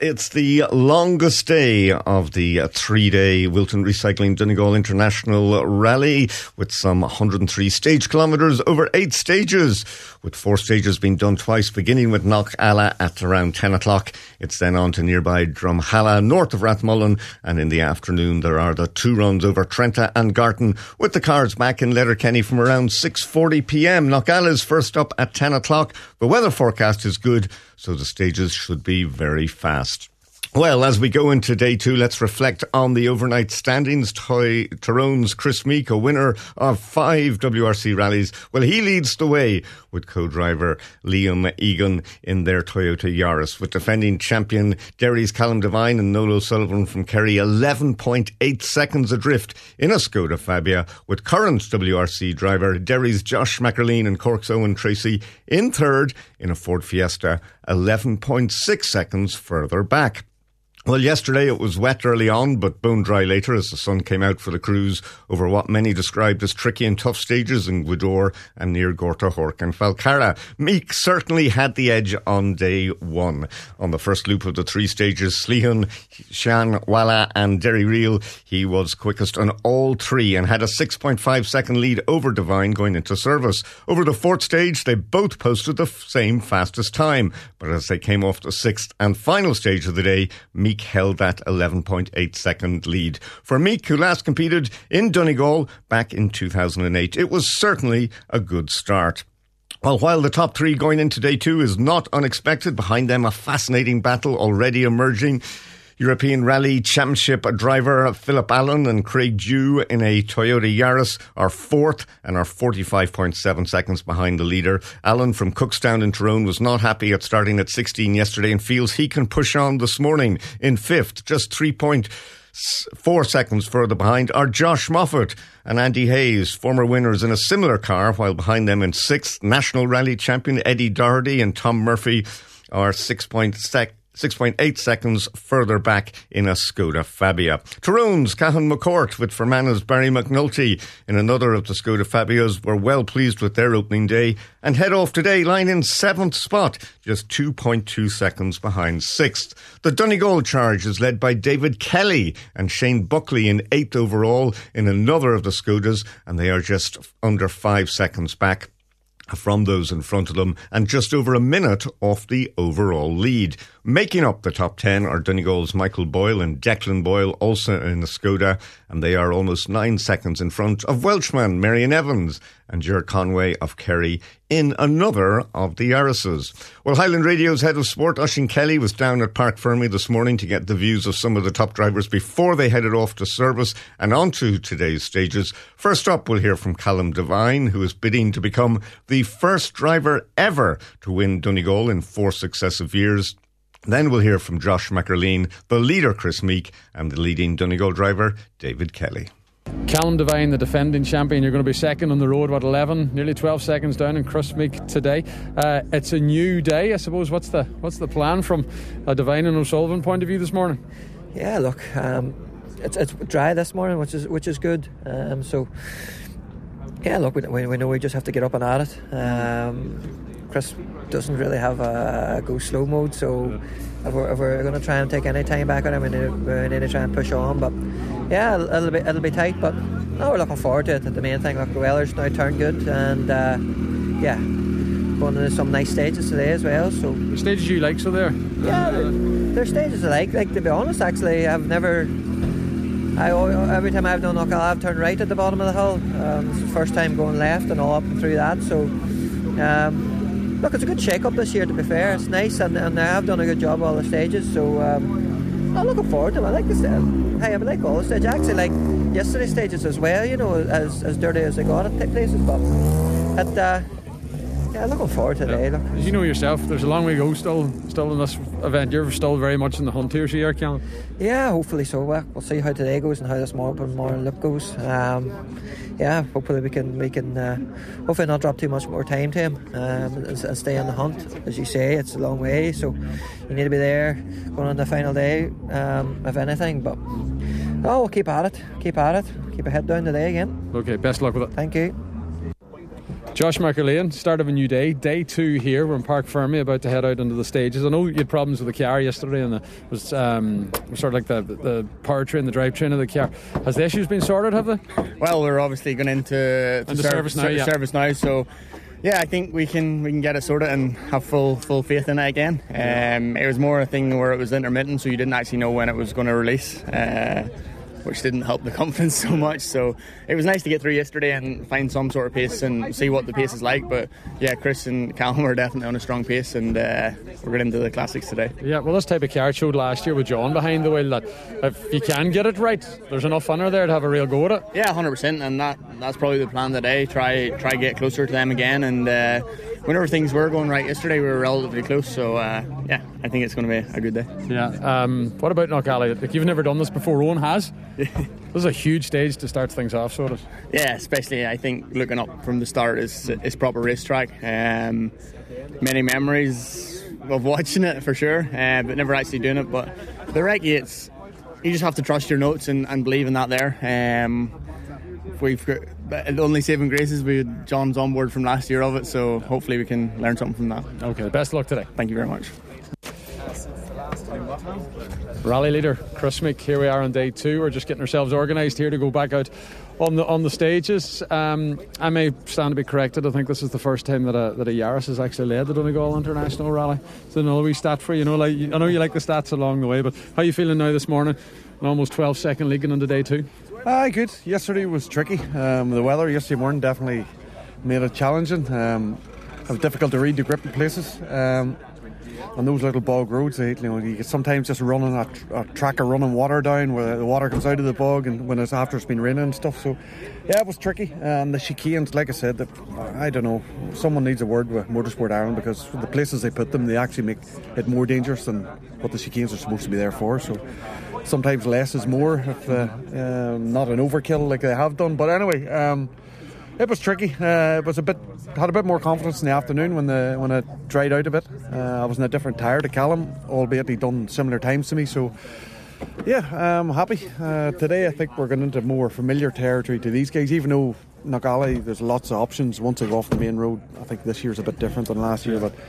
It's the longest day of the 3-day Wilton Recycling Donegal International Rally, with some 103 stage kilometres over 8 stages, with 4 stages being done twice, beginning with Knock Alla at around 10 o'clock. It's then on to nearby Drumhalla, north of Rathmullen, and in the afternoon there are the 2 runs over Trenta and Garton, with the cars back in Letterkenny from around 6:40pm. Knock Alla is first up at 10 o'clock. The weather forecast is good, so the stages should be very fast. Well, as we go into day 2, let's reflect on the overnight standings. Tyrone's Chris Meek, a winner of 5 WRC rallies. Well, he leads the way with co-driver Liam Egan in their Toyota Yaris, with defending champion Derry's Callum Devine and Noel O'Sullivan from Kerry 11.8 seconds adrift in a Skoda Fabia, with current WRC driver Derry's Josh McErleen and Cork's Owen Tracy in third in a Ford Fiesta, 11.6 seconds further back. Well, yesterday it was wet early on, but bone dry later as the sun came out for the cruise over what many described as tricky and tough stages in Gweedore and near Gorta, Hork and Falcarra. Meek certainly had the edge on day 1. On the first loop of the 3 stages, Slíhan, Shan, Walla and Derry Reel, he was quickest on all 3 and had a 6.5 second lead over Devine going into service. Over the 4th stage, they both posted the same fastest time, but as they came off the 6th and final stage of the day, Meek held that 11.8 second lead. For Meek, who last competed in Donegal back in 2008, it was certainly a good start. Well, while the top 3 going into day 2 is not unexpected, behind them a fascinating battle already emerging. European Rally Championship driver Philip Allen and Craig Dew in a Toyota Yaris are 4th and are 45.7 seconds behind the leader. Allen from Cookstown in Tyrone was not happy at starting at 16 yesterday and feels he can push on this morning. In 5th, just 3.4 seconds further behind, are Josh Moffat and Andy Hayes, former winners in a similar car, while behind them in 6th, National Rally Champion Eddie Doherty and Tom Murphy are 6.8 seconds further back in a Skoda Fabia. Tyrone's Cahan McCourt with Fermanagh's Barry McNulty in another of the Skoda Fabias were well pleased with their opening day and head off today, lying in 7th spot, just 2.2 seconds behind 6th. The Donegal charge is led by David Kelly and Shane Buckley in 8th overall in another of the Skodas, and they are just under 5 seconds back from those in front of them and just over a minute off the overall lead. Making up the top 10 are Donegal's Michael Boyle and Declan Boyle, also in the Skoda, and they are almost 9 seconds in front of Welshman Marion Evans and Ger Conway of Kerry in another of the Yarises. Well, Highland Radio's head of sport, Oisín Kelly, was down at Park Fermi this morning to get the views of some of the top drivers before they headed off to service and onto today's stages. First up, we'll hear from Callum Devine, who is bidding to become the first driver ever to win Donegal in 4 successive years. Then we'll hear from Josh McErleen, the leader Chris Meek, and the leading Donegal driver David Kelly. Callum Devine, the defending champion, you're going to be second on the road, 11, nearly 12 seconds down in Chris Meek today. It's a new day, I suppose. What's the plan from a Devine and O'Sullivan point of view this morning? Yeah, look, it's dry this morning, which is good. So yeah, look, we know we just have to get up and at it. Chris doesn't really have a go slow mode, so if we're going to try and take any time back on him, we need to try and push on. But yeah, it'll be tight, but no, we're looking forward to it. The main thing, look, the weather's now turned good, and yeah, going into some nice stages today as well. So the stages you like, so there? Yeah, they're stages I like. Like, to be honest, actually, every time I've done Knock Alla, I've turned right at the bottom of the hill. This is the first time going left and all up and through that. So look, it's a good shake-up this year, to be fair. It's nice, and I have done a good job all the stages, so I'm looking forward to it. I like this. I like all the stages. I actually like yesterday's stages as well, you know, as dirty as they got at places, but yeah, looking forward to today. Look. As you know yourself, there's a long way to go still in this event. You're still very much in the hunt here, so you're Callum. Yeah, hopefully so. We'll see how today goes and how this morning loop goes. Yeah, hopefully we can hopefully not drop too much more time to him and stay on the hunt. As you say, it's a long way, so you need to be there going on the final day, if anything. But we'll keep at it, keep a head down today again. Okay, best luck with it. Thank you. Josh McAlean, start of a new day. Day 2 here. We're in Parc Fermé, about to head out into the stages. I know you had problems with the car yesterday, and it was sort of like the powertrain, the drivetrain of the car. Has the issues been sorted, have they? Well, we're obviously going into service now, so yeah, I think we can get it sorted and have full faith in it again. It was more a thing where it was intermittent, so you didn't actually know when it was going to release, which didn't help the confidence so much. So it was nice to get through yesterday and find some sort of pace and see what the pace is like. But yeah, Chris and Callum are definitely on a strong pace, and we're going into the classics today. Yeah, well, this type of car showed last year with John behind the wheel that if you can get it right, there's enough fun there to have a real go at it. Yeah, 100%, and that's probably the plan today. Try get closer to them again, and whenever things were going right yesterday, we were relatively close. So yeah, I think it's going to be a good day. Yeah. What about Knockalley? Like, you've never done this before. Owen has. This is a huge stage to start things off, sort of. Yeah, especially I think looking up from the start is proper racetrack. Many memories of watching it for sure, but never actually doing it. But the recce, you just have to trust your notes and believe in that there. We've got the only saving grace is we had John's on board from last year of it, so hopefully we can learn something from that. Okay, best of luck today. Thank you very much. Rally leader Chris Meek, here we are on day 2. We're just getting ourselves organised here to go back out on the stages. I may stand to be corrected. I think this is the first time that a Yaris has actually led the Donegal International Rally. So another wee stat for you. I know you like the stats along the way, but how are you feeling now this morning? An almost 12-second lead into day 2. Good. Yesterday was tricky. The weather yesterday morning definitely made it challenging. It was difficult to read the grip in places. On those little bog roads, you get sometimes just running a track of running water down where the water comes out of the bog, and when it's after it's been raining and stuff. So yeah, it was tricky. The chicanes, like I said, I don't know, someone needs a word with Motorsport Ireland, because the places they put them, they actually make it more dangerous than what the chicanes are supposed to be there for. So sometimes less is more, if not an overkill like they have done. But anyway, it was tricky. It was had a bit more confidence in the afternoon when it dried out a bit. I was in a different tyre to Callum, albeit he'd done similar times to me. So yeah, I'm happy. Today I think we're going into more familiar territory to these guys, even though Knockalley, there's lots of options once they go off the main road. I think this year's a bit different than last year, but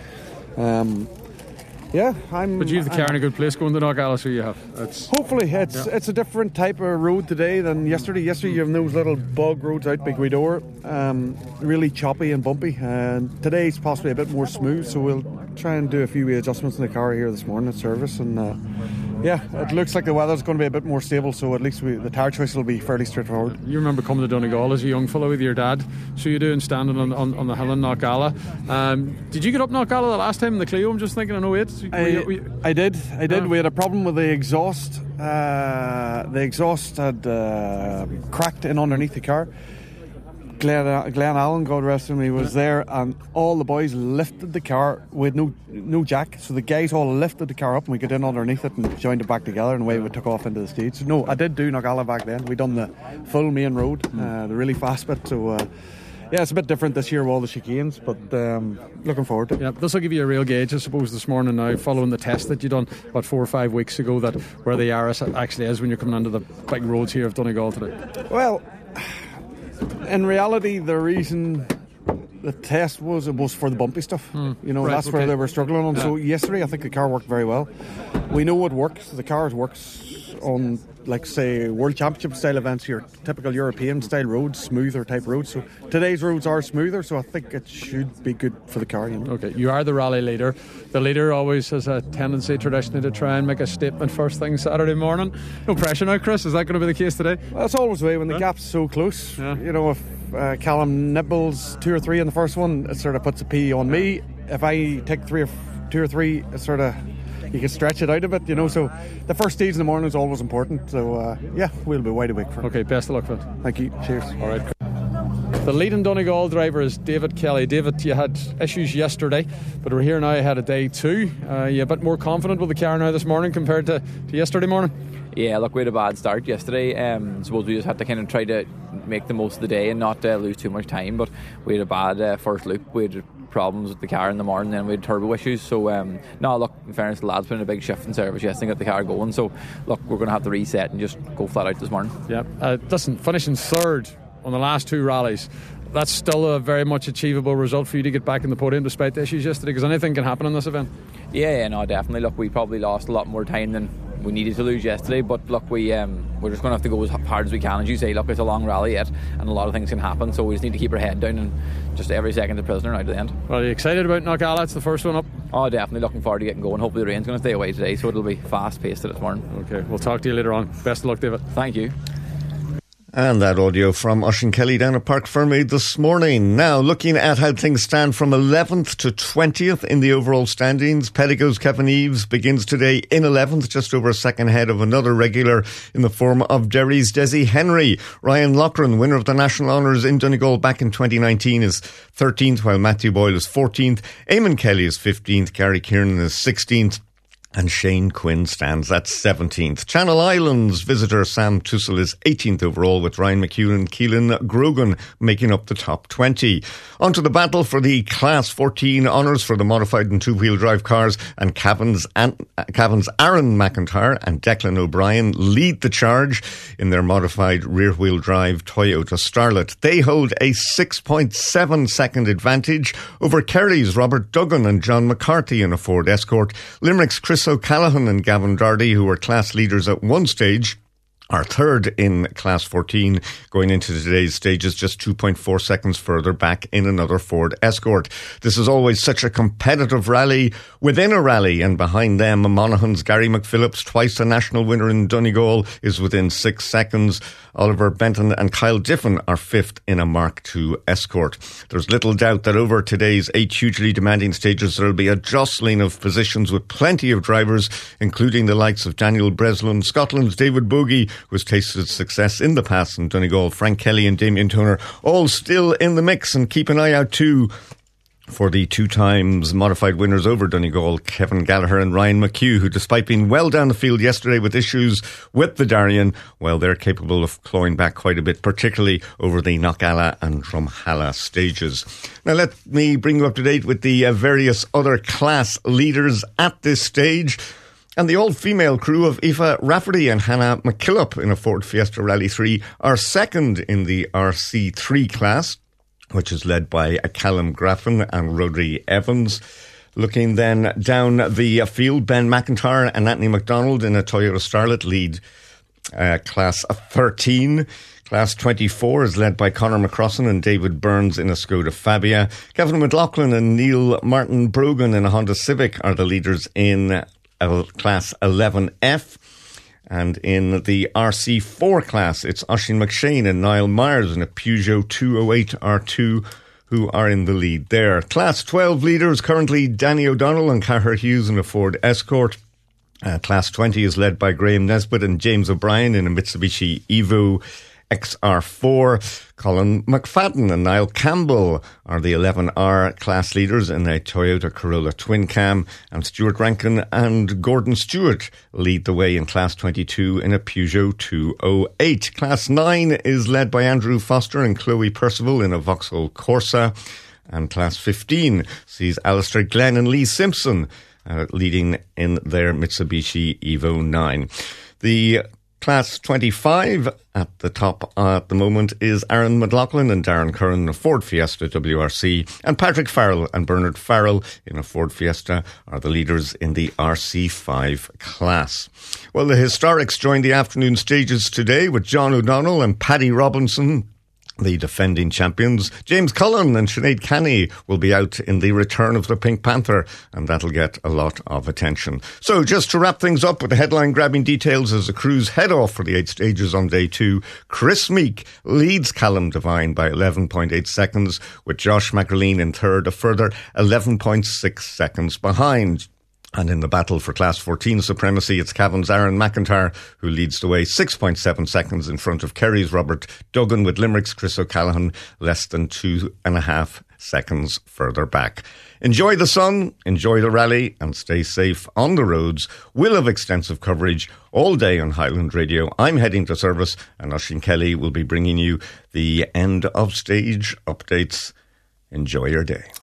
yeah, But you have the car in a good place going to Knockalley, so you have. Hopefully, it's a different type of road today than yesterday. Yesterday you have those little bog roads out Big Weedore, really choppy and bumpy. And today's possibly a bit more smooth, so we'll try and do a few adjustments in the car here this morning at service. And yeah, it looks like the weather's going to be a bit more stable, so at least the tyre choice will be fairly straightforward. You remember coming to Donegal as a young fellow with your dad, so you do, and standing on the hill in Knockalley. Did you get up Knockalley the last time in the Clio? I'm just thinking in 08. I did. We had a problem with the exhaust. The exhaust had cracked in underneath the car. Glenn Allen, God rest him, he was there, and all the boys lifted the car with no jack. So the guys all lifted the car up, and we got in underneath it and joined it back together, and away we took off into the stage. So no, I did do Knockalley back then. We done the full main road, the really fast bit. So yeah, it's a bit different this year with all the chicanes, but looking forward to it. Yeah, this will give you a real gauge, I suppose, this morning now, following the test that you done about 4 or 5 weeks ago, that where the Yaris actually is when you're coming onto the big roads here of Donegal today. Well, in reality, the reason the test was for the bumpy stuff. That's where they were struggling on. Yeah. So yesterday I think the car worked very well. We know it works. The car works on, like, say, World Championship style events, your typical European style roads, smoother type roads. So today's roads are smoother, so I think it should be good for the car. Okay, you are the rally leader. The leader always has a tendency traditionally to try and make a statement first thing Saturday morning. No pressure now, Chris. Is that going to be the case today? Well, it's always the way when the gap's so close. Yeah. If Callum nibbles 2 or 3 in the first one, it sort of puts a P on me. If I take 2 or 3, it sort of, you can stretch it out a bit, so the first stage in the morning is always important. So yeah, we'll be wide awake for it. Okay, best of luck for it. Thank you. Cheers. All right. The leading Donegal driver is David Kelly. David, you had issues yesterday, but we're here now ahead of day 2. You a bit more confident with the car now this morning compared to yesterday morning? Yeah, look, we had a bad start yesterday. I suppose we just had to kind of try to make the most of the day and not lose too much time, but we had a bad first loop. We had problems with the car in the morning, and we had turbo issues. So no, look, in fairness, the lads put in a big shift in service yesterday to get the car going. So look, we're going to have to reset and just go flat out this morning. Yeah, listen, finishing third on the last 2 rallies, that's still a very much achievable result for you to get back in the podium despite the issues yesterday, because anything can happen in this event. Yeah, no, definitely. Look, we probably lost a lot more time than we needed to lose yesterday, but look, we're just going to have to go as hard as we can. As you say, look, it's a long rally yet and a lot of things can happen, so we just need to keep our head down and just every second's a prisoner now to the end. Well, are you excited about Knockalla? It's the first one up. Oh, definitely looking forward to getting going. Hopefully the rain's going to stay away today, so it'll be fast paced this morning. Okay, we'll talk to you later on. Best of luck, David. Thank you. And that audio from Oisín Kelly down at Parc Fermé this morning. Now, looking at how things stand from 11th to 20th in the overall standings, Pedigo's Kevin Eves begins today in 11th, just over a second ahead of another regular in the form of Derry's Desi Henry. Ryan Loughran, winner of the National Honours in Donegal back in 2019, is 13th, while Matthew Boyle is 14th. Eamon Kelly is 15th, Gary Kiernan is 16th. And Shane Quinn stands at 17th. Channel Islands visitor Sam Tussell is 18th overall, with Ryan McEwen and Keelan Grogan making up the top 20. On to the battle for the Class 14 honours for the modified and two-wheel drive cars, and Cavan's Aaron McIntyre and Declan O'Brien lead the charge in their modified rear-wheel drive Toyota Starlet. They hold a 6.7 second advantage over Kerry's Robert Duggan and John McCarthy in a Ford Escort. Limerick's Chris O'Callaghan and Gavin Doherty, who were class leaders at one stage, are third in Class 14, going into today's stages just 2.4 seconds further back in another Ford Escort. This is always such a competitive rally within a rally, and behind them, Monaghan's Gary McPhillips, twice a national winner in Donegal, is within 6 seconds. Oliver Benton and Kyle Diffin are fifth in a Mark II Escort. There's little doubt that over today's 8 hugely demanding stages, there will be a jostling of positions with plenty of drivers, including the likes of Daniel Breslin, Scotland's David Bogie, who has tasted success in the past in Donegal, Frank Kelly and Damien Toner, all still in the mix. And keep an eye out too for the 2 times modified winners over Donegal, Kevin Gallagher and Ryan McHugh, who, despite being well down the field yesterday with issues with the Darien, well, they're capable of clawing back quite a bit, particularly over the Knockalla and Drumhalla stages. Now, let me bring you up to date with the various other class leaders at this stage. And the all-female crew of Aoife Rafferty and Hannah McKillop in a Ford Fiesta Rally 3 are second in the RC3 class, which is led by Callum Graffin and Rodri Evans. Looking then down the field, Ben McIntyre and Anthony McDonald in a Toyota Starlet lead Class 13. Class 24 is led by Conor McCrossan and David Burns in a Skoda Fabia. Kevin McLaughlin and Neil Martin Brogan in a Honda Civic are the leaders in Class 11F. And in the RC4 class, it's Oisín McShane and Niall Myers in a Peugeot 208 R2 who are in the lead there. Class 12 leaders currently Danny O'Donnell and Cahir Hughes in a Ford Escort. Class 20 is led by Graham Nesbitt and James O'Brien in a Mitsubishi Evo XR4. Colin McFadden and Niall Campbell are the 11R class leaders in a Toyota Corolla Twin Cam, and Stuart Rankin and Gordon Stewart lead the way in Class 22 in a Peugeot 208. Class 9 is led by Andrew Foster and Chloe Percival in a Vauxhall Corsa, and Class 15 sees Alistair Glenn and Lee Simpson leading in their Mitsubishi Evo 9. The Class 25 at the top at the moment is Aaron McLaughlin and Darren Curran in a Ford Fiesta WRC, and Patrick Farrell and Bernard Farrell in a Ford Fiesta are the leaders in the RC5 class. Well, the Historics joined the afternoon stages today with John O'Donnell and Paddy Robinson, the defending champions. James Cullen and Sinead Canny will be out in the return of the Pink Panther, and that'll get a lot of attention. So just to wrap things up with the headline-grabbing details as the crews head off for the 8 stages on day 2, Chris Meek leads Callum Devine by 11.8 seconds, with Josh McAleen in third, a further 11.6 seconds behind. And in the battle for Class 14 supremacy, it's Cavan's Aaron McIntyre who leads the way 6.7 seconds in front of Kerry's Robert Duggan, with Limerick's Chris O'Callaghan less than 2.5 seconds further back. Enjoy the sun, enjoy the rally, and stay safe on the roads. We'll have extensive coverage all day on Highland Radio. I'm heading to service, and Oisín Kelly will be bringing you the end of stage updates. Enjoy your day.